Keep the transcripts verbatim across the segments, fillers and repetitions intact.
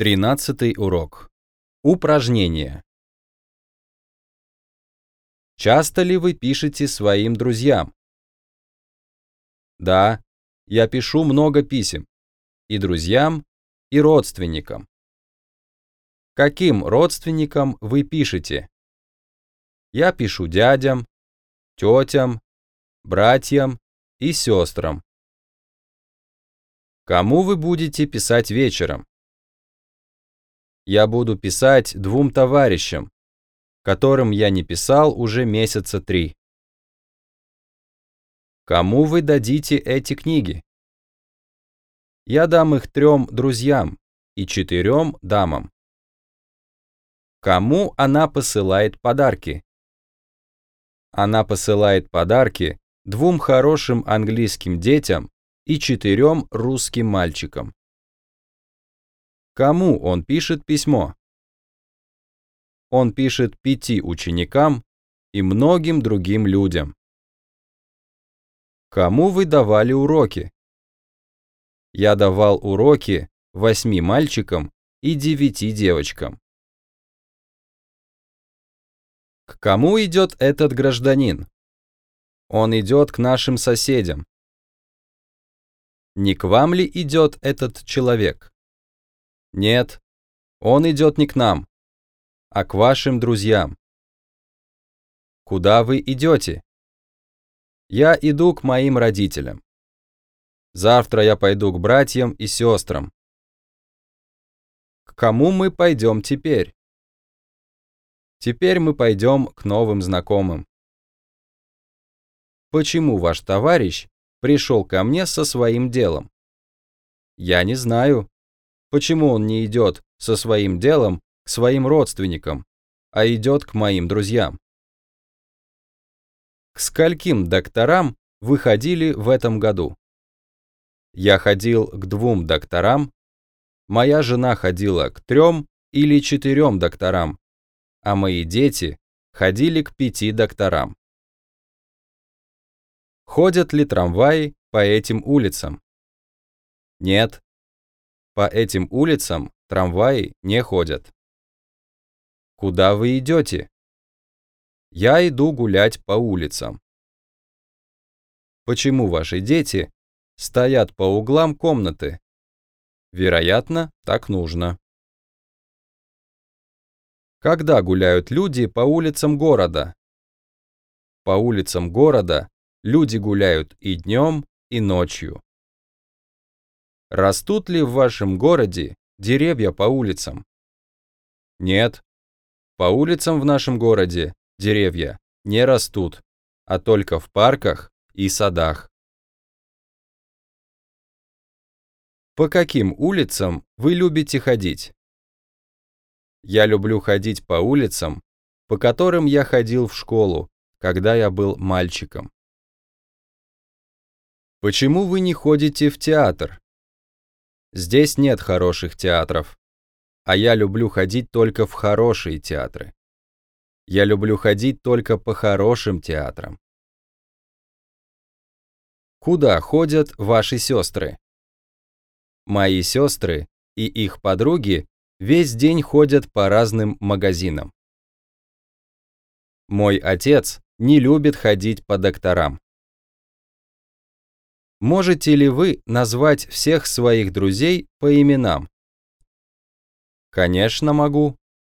Тринадцатый урок. Упражнение. Часто ли вы пишете своим друзьям? Да, я пишу много писем. И друзьям, и родственникам. Каким родственникам вы пишете? Я пишу дядям, тетям, братьям и сестрам. Кому вы будете писать вечером? Я буду писать двум товарищам, которым я не писал уже месяца три. Кому вы дадите эти книги? Я дам их трем друзьям и четырем дамам. Кому она посылает подарки? Она посылает подарки двум хорошим английским детям и четырем русским мальчикам. Кому он пишет письмо? Он пишет пяти ученикам и многим другим людям. Кому вы давали уроки? Я давал уроки восьми мальчикам и девяти девочкам. К кому идет этот гражданин? Он идет к нашим соседям. Не к вам ли идет этот человек? Нет, он идет не к нам, а к вашим друзьям. Куда вы идете? Я иду к моим родителям. Завтра я пойду к братьям и сестрам. К кому мы пойдем теперь? Теперь мы пойдем к новым знакомым. Почему ваш товарищ пришел ко мне со своим делом? Я не знаю. Почему он не идет со своим делом к своим родственникам, а идет к моим друзьям? К скольким докторам вы ходили в этом году? Я ходил к двум докторам, моя жена ходила к трем или четырем докторам, а мои дети ходили к пяти докторам. Ходят ли трамваи по этим улицам? Нет. По этим улицам трамваи не ходят. Куда вы идете? Я иду гулять по улицам. Почему ваши дети стоят по углам комнаты? Вероятно, так нужно. Когда гуляют люди по улицам города? По улицам города люди гуляют и днем, и ночью. Растут ли в вашем городе деревья по улицам? Нет. По улицам в нашем городе деревья не растут, а только в парках и садах. По каким улицам вы любите ходить? Я люблю ходить по улицам, по которым я ходил в школу, когда я был мальчиком. Почему вы не ходите в театр? Здесь нет хороших театров, а я люблю ходить только в хорошие театры. Я люблю ходить только по хорошим театрам. Куда ходят ваши сестры? Мои сестры и их подруги весь день ходят по разным магазинам. Мой отец не любит ходить по докторам. Можете ли вы назвать всех своих друзей по именам? Конечно, могу.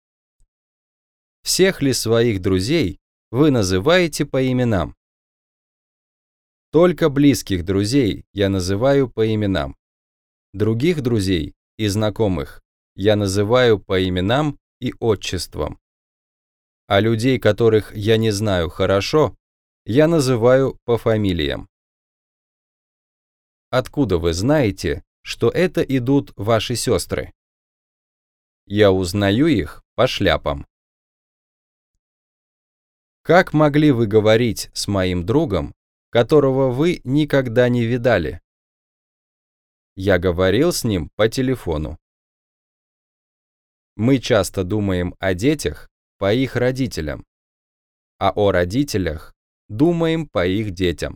Всех ли своих друзей вы называете по именам? Только близких друзей я называю по именам. Других друзей и знакомых я называю по именам и отчествам. А людей, которых я не знаю хорошо, я называю по фамилиям. Откуда вы знаете, что это идут ваши сестры? Я узнаю их по шляпам. Как могли вы говорить с моим другом, которого вы никогда не видали? Я говорил с ним по телефону. Мы часто думаем о детях по их родителям, а о родителях думаем по их детям.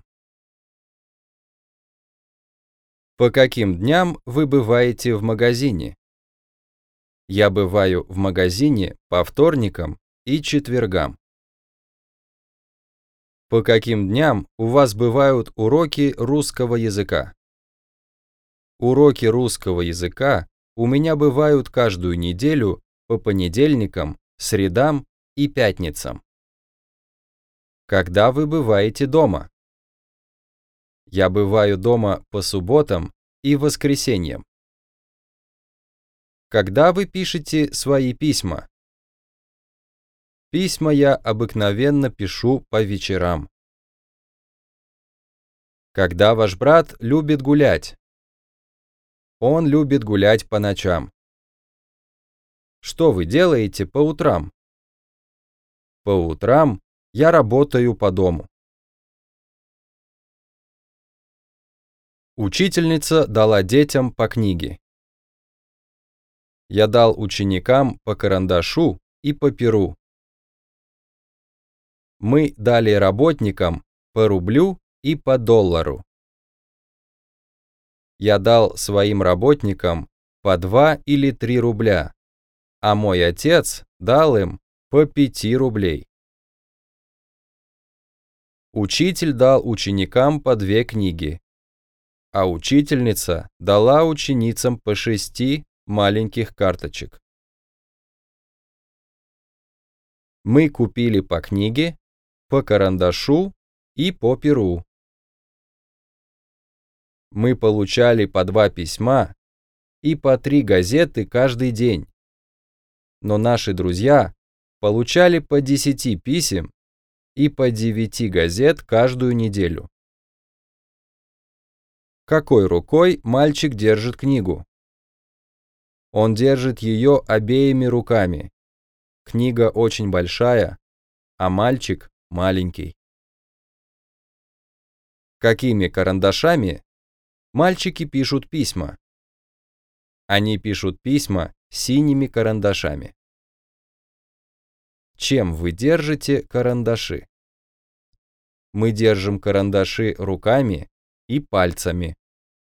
По каким дням вы бываете в магазине? Я бываю в магазине по вторникам и четвергам. По каким дням у вас бывают уроки русского языка? Уроки русского языка у меня бывают каждую неделю по понедельникам, средам и пятницам. Когда вы бываете дома? Я бываю дома по субботам и воскресеньям. Когда вы пишете свои письма? Письма я обыкновенно пишу по вечерам. Когда ваш брат любит гулять? Он любит гулять по ночам. Что вы делаете по утрам? По утрам я работаю по дому. Учительница дала детям по книге. Я дал ученикам по карандашу и по перу. Мы дали работникам по рублю и по доллару. Я дал своим работникам по два или три рубля, а мой отец дал им по пяти рублей. Учитель дал ученикам по две книги, а учительница дала ученицам по шести маленьких карточек. Мы купили по книге, по карандашу и по перу. Мы получали по два письма и по три газеты каждый день. Но наши друзья получали по десяти писем и по девяти газет каждую неделю. Какой рукой мальчик держит книгу? Он держит ее обеими руками. Книга очень большая, а мальчик маленький. Какими карандашами мальчики пишут письма? Они пишут письма синими карандашами. Чем вы держите карандаши? Мы держим карандаши руками и пальцами.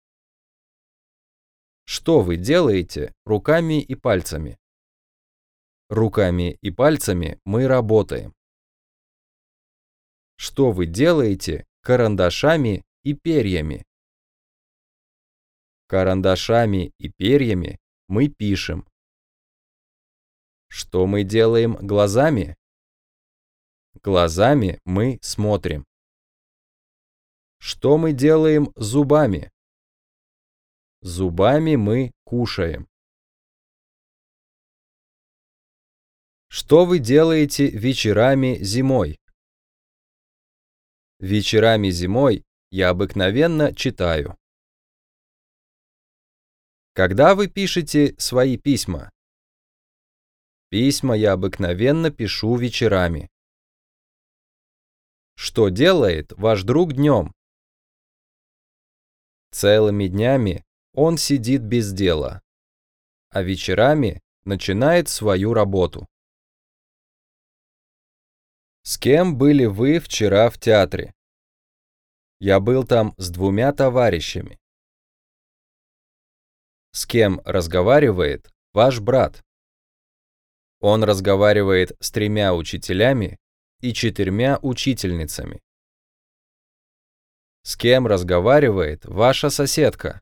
Что вы делаете руками и пальцами? Руками и пальцами мы работаем. Что вы делаете карандашами и перьями? Карандашами и перьями мы пишем. Что мы делаем глазами? Глазами мы смотрим. Что мы делаем зубами? Зубами мы кушаем. Что вы делаете вечерами зимой? Вечерами зимой я обыкновенно читаю. Когда вы пишете свои письма? Письма я обыкновенно пишу вечерами. Что делает ваш друг днем? Целыми днями он сидит без дела, а вечерами начинает свою работу. С кем были вы вчера в театре? Я был там с двумя товарищами. С кем разговаривает ваш брат? Он разговаривает с тремя учителями и четырьмя учительницами. С кем разговаривает ваша соседка?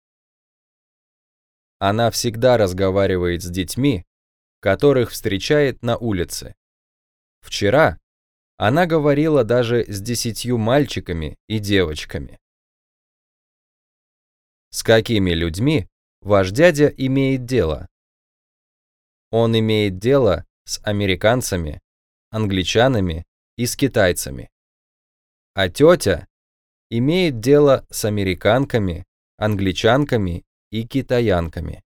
Она всегда разговаривает с детьми, которых встречает на улице. Вчера она говорила даже с десятью мальчиками и девочками. С какими людьми ваш дядя имеет дело? Он имеет дело с американцами, англичанами и с китайцами. А тетя имеет дело с американками, англичанками и китаянками.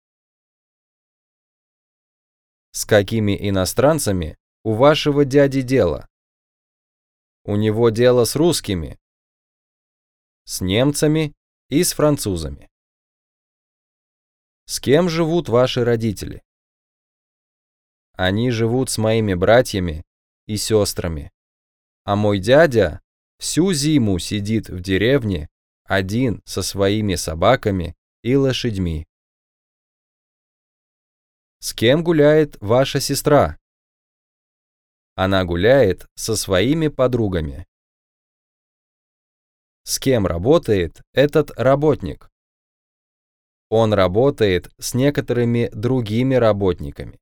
С какими иностранцами у вашего дяди дело? У него дело с русскими, с немцами и с французами. С кем живут ваши родители? Они живут с моими братьями и сестрами, а мой дядя всю зиму сидит в деревне один со своими собаками и лошадьми. С кем гуляет ваша сестра? Она гуляет со своими подругами. С кем работает этот работник? Он работает с некоторыми другими работниками.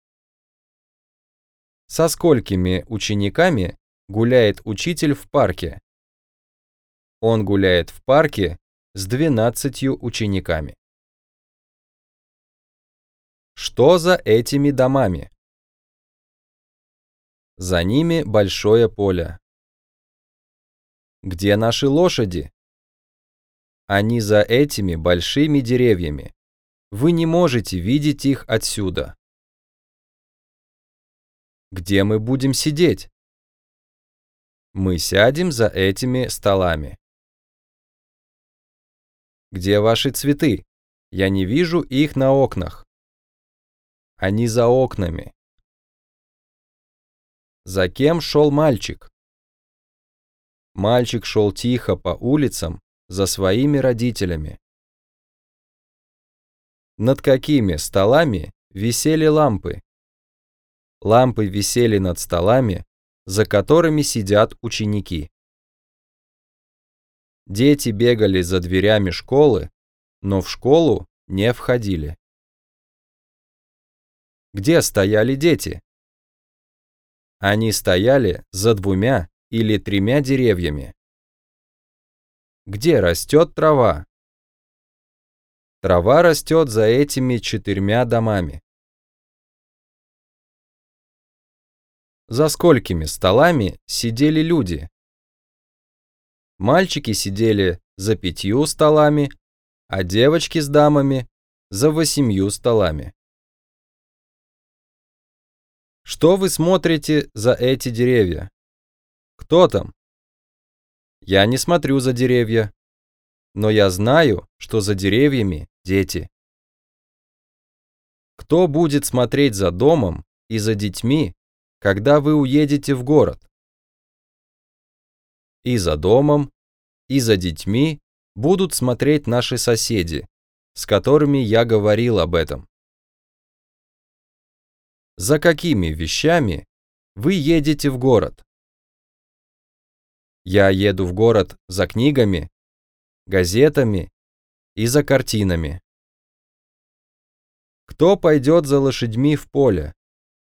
Со сколькими учениками гуляет учитель в парке? Он гуляет в парке с двенадцатью учениками. Что за этими домами? За ними большое поле. Где наши лошади? Они за этими большими деревьями. Вы не можете видеть их отсюда. Где мы будем сидеть? Мы сядем за этими столами. Где ваши цветы? Я не вижу их на окнах. Они за окнами. За кем шел мальчик? Мальчик шел тихо по улицам за своими родителями. Над какими столами висели лампы? Лампы висели над столами, за которыми сидят ученики. Дети бегали за дверями школы, но в школу не входили. Где стояли дети? Они стояли за двумя или тремя деревьями. Где растет трава? Трава растет за этими четырьмя домами. За сколькими столами сидели люди? Мальчики сидели за пятью столами, а девочки с дамами за восемью столами. Что вы смотрите за эти деревья? Кто там? Я не смотрю за деревья, но я знаю, что за деревьями дети. Кто будет смотреть за домом и за детьми, когда вы уедете в город? И за домом, и за детьми будут смотреть наши соседи, с которыми я говорил об этом. За какими вещами вы едете в город? Я еду в город за книгами, газетами и за картинами. Кто пойдет за лошадьми в поле?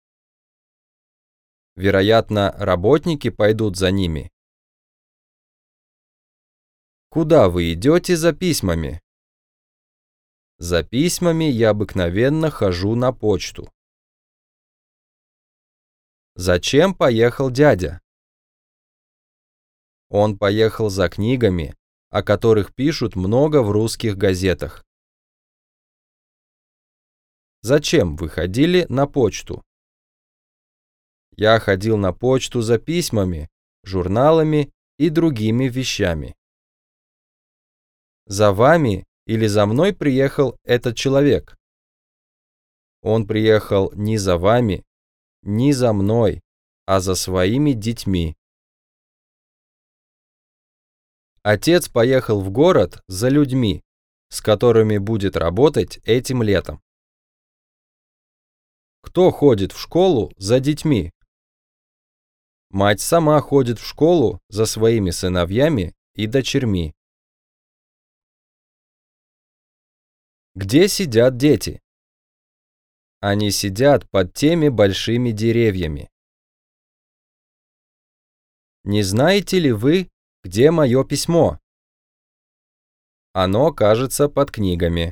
Вероятно, работники пойдут за ними. Куда вы идете за письмами? За письмами я обыкновенно хожу на почту. Зачем поехал дядя? Он поехал за книгами, о которых пишут много в русских газетах. Зачем вы ходили на почту? Я ходил на почту за письмами, журналами и другими вещами. За вами или за мной приехал этот человек? Он приехал не за вами, не за мной, а за своими детьми. Отец поехал в город за людьми, с которыми будет работать этим летом. Кто ходит в школу за детьми? Мать сама ходит в школу за своими сыновьями и дочерьми. Где сидят дети? Они сидят под теми большими деревьями. Не знаете ли вы, где мое письмо? Оно, кажется, под книгами.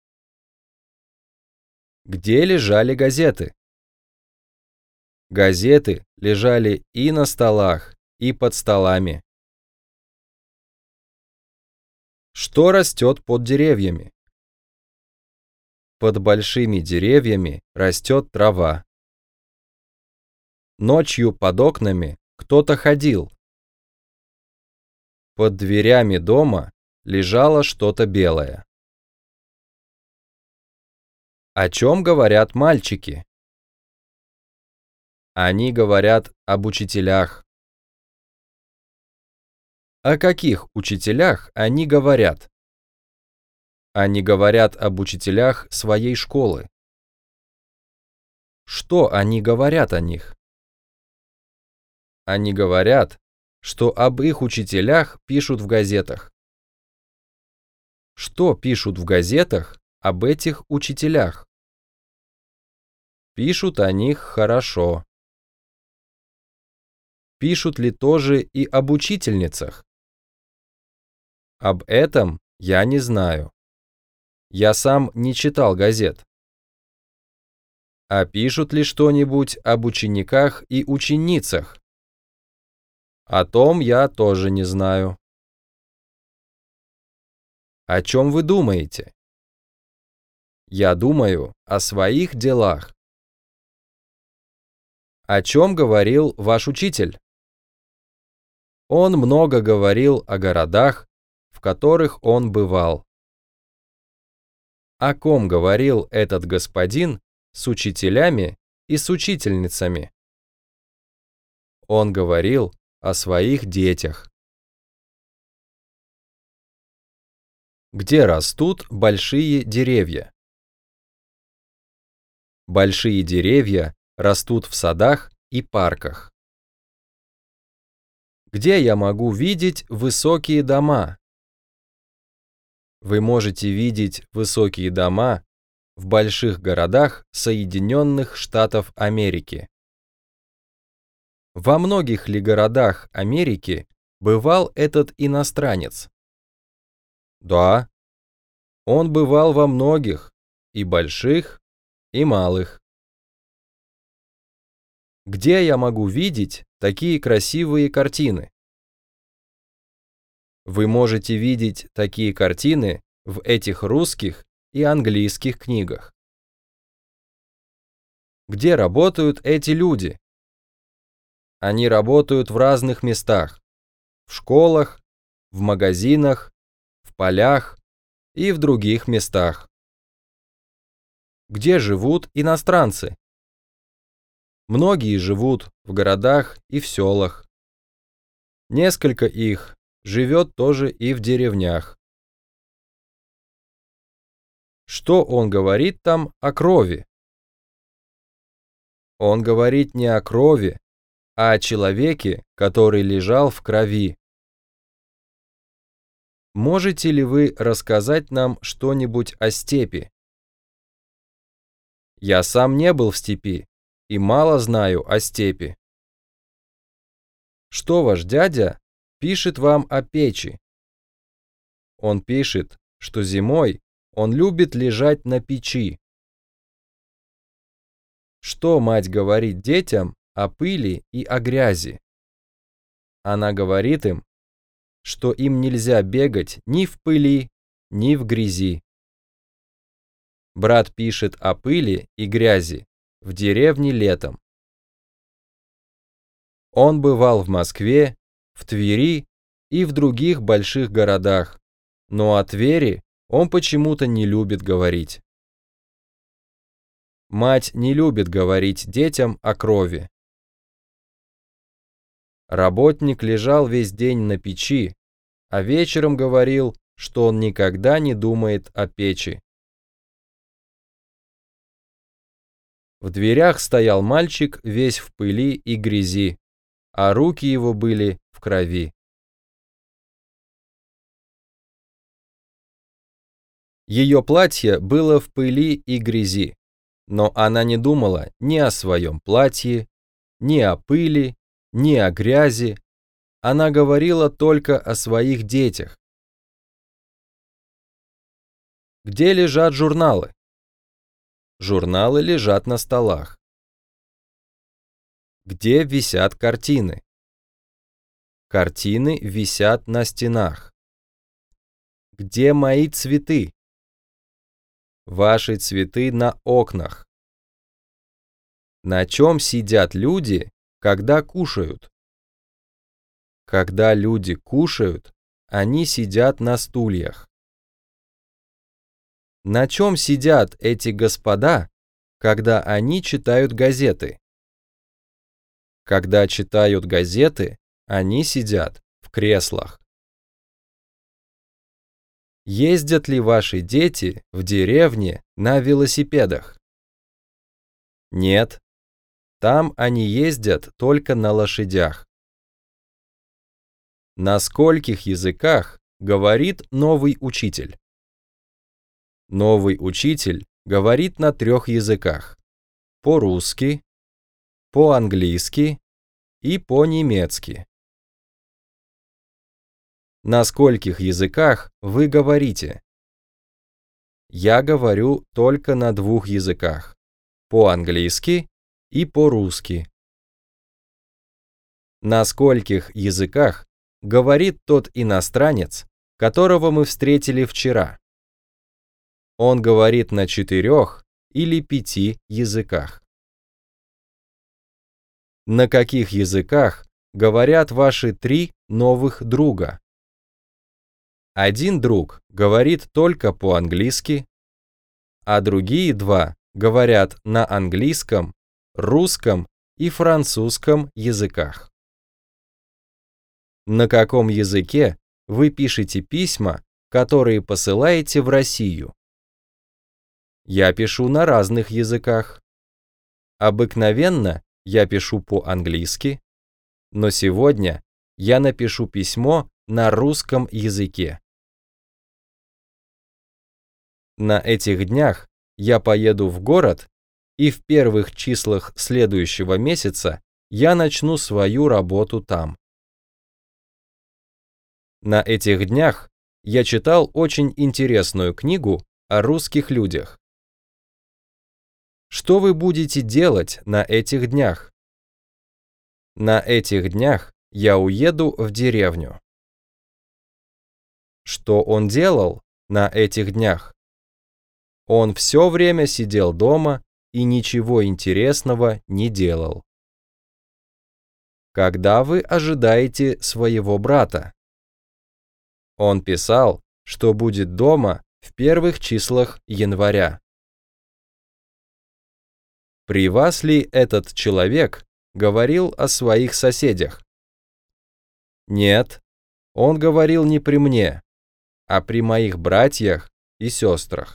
Где лежали газеты? Газеты лежали и на столах, и под столами. Что растет под деревьями? Под большими деревьями растет трава. Ночью под окнами кто-то ходил. Под дверями дома лежало что-то белое. О чем говорят мальчики? Они говорят об учителях. О каких учителях они говорят? Они говорят об учителях своей школы. Что они говорят о них? Они говорят, что об их учителях пишут в газетах. Что пишут в газетах об этих учителях? Пишут о них хорошо. Пишут ли тоже и об учительницах? Об этом я не знаю. Я сам не читал газет. А пишут ли что-нибудь об учениках и ученицах? О том я тоже не знаю. О чем вы думаете? Я думаю о своих делах. О чем говорил ваш учитель? Он много говорил о городах, в которых он бывал. О ком говорил этот господин с учителями и с учительницами? Он говорил о своих детях. Где растут большие деревья? Большие деревья растут в садах и парках. Где я могу видеть высокие дома? Вы можете видеть высокие дома в больших городах Соединенных Штатов Америки. Во многих ли городах Америки бывал этот иностранец? Да. Он бывал во многих, и больших, и малых. Где я могу видеть такие красивые картины? Вы можете видеть такие картины в этих русских и английских книгах. Где работают эти люди? Они работают в разных местах: в школах, в магазинах, в полях и в других местах. Где живут иностранцы? Многие живут в городах и в селах. Несколько их живет тоже и в деревнях. Что он говорит там о крови? Он говорит не о крови, а о человеке, который лежал в крови. Можете ли вы рассказать нам что-нибудь о степи? Я сам не был в степи и мало знаю о степи. Что ваш дядя пишет вам о печи? Он пишет, что зимой он любит лежать на печи. Что мать говорит детям о пыли и о грязи? Она говорит им, что им нельзя бегать ни в пыли, ни в грязи. Брат пишет о пыли и грязи в деревне летом. Он бывал в Москве, в Твери и в других больших городах, но о Твери он почему-то не любит говорить. Мать не любит говорить детям о крови. Работник лежал весь день на печи, а вечером говорил, что он никогда не думает о печи. В дверях стоял мальчик весь в пыли и грязи, а руки его были в крови. Ее платье было в пыли и грязи, но она не думала ни о своем платье, ни о пыли, ни о грязи. Она говорила только о своих детях. Где лежат журналы? Журналы лежат на столах. Где висят картины? Картины висят на стенах. Где мои цветы? Ваши цветы на окнах. На чем сидят люди, когда кушают? Когда люди кушают, они сидят на стульях. На чем сидят эти господа, когда они читают газеты? Когда читают газеты, они сидят в креслах. Ездят ли ваши дети в деревне на велосипедах? Нет, Там они ездят только на лошадях. На скольких языках говорит новый учитель? Новый учитель говорит на трех языках: по-русски, по-английски и по-немецки. На скольких языках вы говорите? Я говорю только на двух языках: по-английски и по-русски. На скольких языках говорит тот иностранец, которого мы встретили вчера? Он говорит на четырех или пяти языках. На каких языках говорят ваши три новых друга? Один друг говорит только по-английски, а другие два говорят на английском, русском и французском языках. На каком языке вы пишете письма, которые посылаете в Россию? Я пишу на разных языках. Обыкновенно я пишу по-английски, но сегодня я напишу письмо на русском языке. На этих днях я поеду в город, и в первых числах следующего месяца я начну свою работу там. На этих днях я читал очень интересную книгу о русских людях. Что вы будете делать на этих днях? На этих днях я уеду в деревню. Что он делал на этих днях? Он все время сидел дома и ничего интересного не делал. Когда вы ожидаете своего брата? Он писал, что будет дома в первых числах января. При вас ли этот человек говорил о своих соседях? Нет, он говорил не при мне, а при моих братьях и сестрах.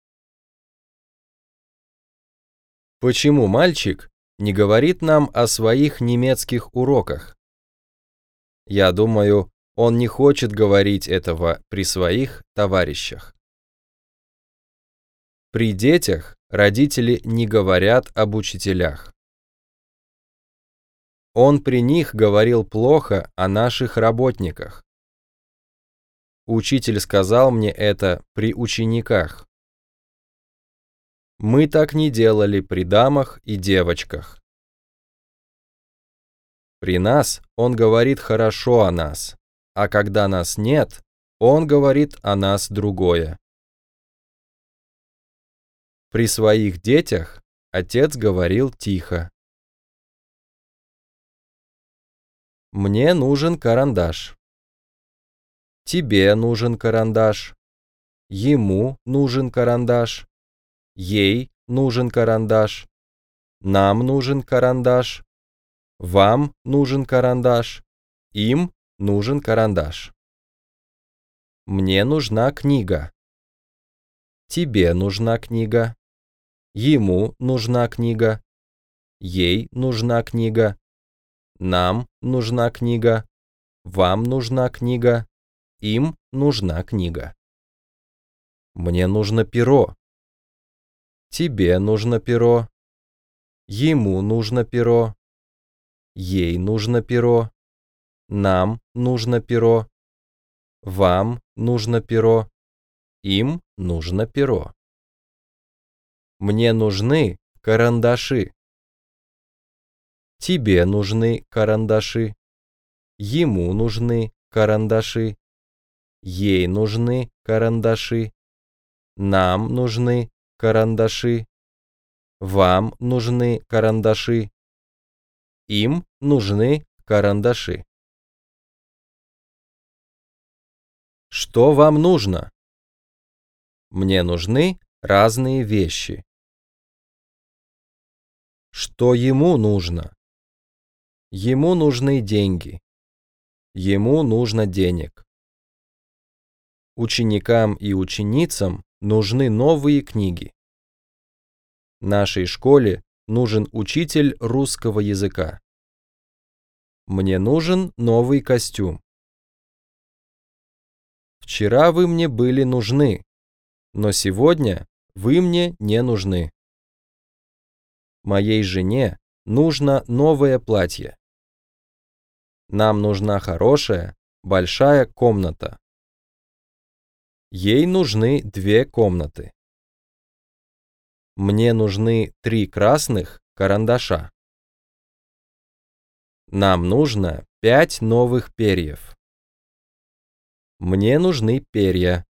Почему мальчик не говорит нам о своих немецких уроках? Я думаю, он не хочет говорить этого при своих товарищах. При детях родители не говорят об учителях. Он при них говорил плохо о наших работниках. Учитель сказал мне это при учениках. Мы так не делали при дамах и девочках. При нас он говорит хорошо о нас, а когда нас нет, он говорит о нас другое. При своих детях отец говорил тихо. Мне нужен карандаш. Тебе нужен карандаш. Ему нужен карандаш. Ей нужен карандаш. Нам нужен карандаш. Вам нужен карандаш. Им нужен карандаш. Мне нужна книга. Тебе нужна книга. Ему нужна книга. Ей нужна книга. Нам нужна книга. Вам нужна книга. Им нужна книга. Мне нужно перо. Тебе нужно перо. Ему нужно перо. Ей нужно перо. Нам нужно перо. Вам нужно перо. Им нужно перо. Мне нужны карандаши. Тебе нужны карандаши. Ему нужны карандаши. Ей нужны карандаши. Нам нужны карандаши. Вам нужны карандаши. Им нужны карандаши. Что вам нужно? Мне нужны разные вещи. Что ему нужно? Ему нужны деньги. Ему нужно денег. Ученикам и ученицам нужны новые книги. Нашей школе нужен учитель русского языка. Мне нужен новый костюм. Вчера вы мне были нужны, но сегодня вы мне не нужны. Моей жене нужно новое платье. Нам нужна хорошая, большая комната. Ей нужны две комнаты. Мне нужны три красных карандаша. Нам нужно пять новых перьев. Мне нужны перья.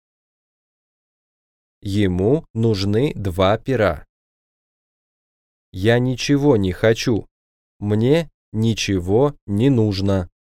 Ему нужны два пера. Я ничего не хочу. Мне ничего не нужно.